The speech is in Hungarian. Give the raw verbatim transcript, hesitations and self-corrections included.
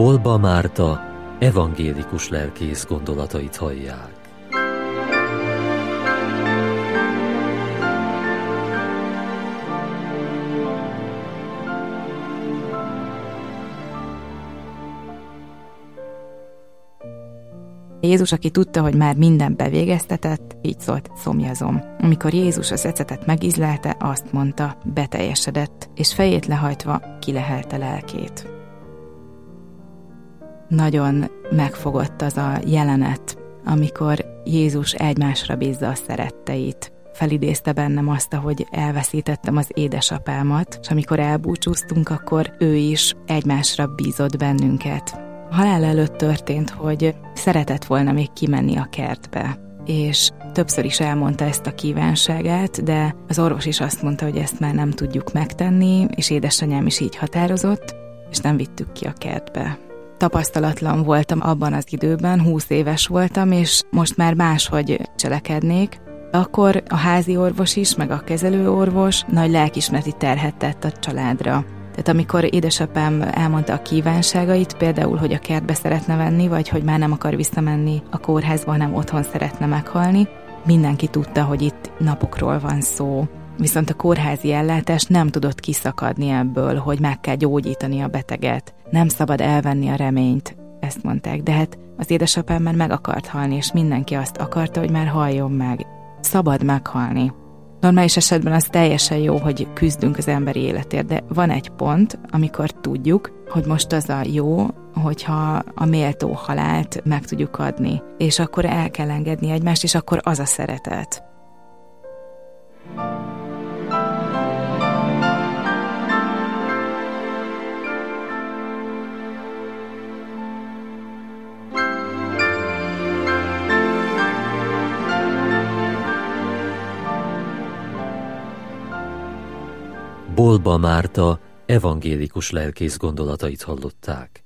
Bolba Márta evangélikus lelkész gondolatait hallják. Jézus, aki tudta, hogy már mindent bevégeztetett, így szólt: szomjazom. Amikor Jézus az ecetet megízlelte, azt mondta: beteljesedett, és fejét lehajtva kilehelte lelkét. Nagyon megfogott az a jelenet, amikor Jézus egymásra bízza a szeretteit. Felidézte bennem azt, ahogy elveszítettem az édesapámat, és amikor elbúcsúztunk, akkor ő is egymásra bízott bennünket. A halál előtt történt, hogy szeretett volna még kimenni a kertbe, és többször is elmondta ezt a kívánságát, de az orvos is azt mondta, hogy ezt már nem tudjuk megtenni, és édesanyám is így határozott, és nem vittük ki a kertbe. Tapasztalatlan voltam abban az időben, húsz éves voltam, és most már máshogy cselekednék. Akkor a házi orvos is, meg a kezelőorvos nagy lelkiismereti terhet tett a családra. Tehát amikor édesapám elmondta a kívánságait, például, hogy a kertbe szeretne venni, vagy hogy már nem akar visszamenni a kórházba, hanem otthon szeretne meghalni, mindenki tudta, hogy itt napokról van szó. Viszont a kórházi ellátás nem tudott kiszakadni ebből, hogy meg kell gyógyítani a beteget. Nem szabad elvenni a reményt, ezt mondták, de hát az édesapám már meg akart halni, és mindenki azt akarta, hogy már haljon meg. Szabad meghalni. Normális esetben az teljesen jó, hogy küzdünk az emberi életért, de van egy pont, amikor tudjuk, hogy most az a jó, hogyha a méltó halált meg tudjuk adni, és akkor el kell engedni egymást, és akkor az a szeretet. Bolba Márta evangélikus lelkész gondolatait hallották.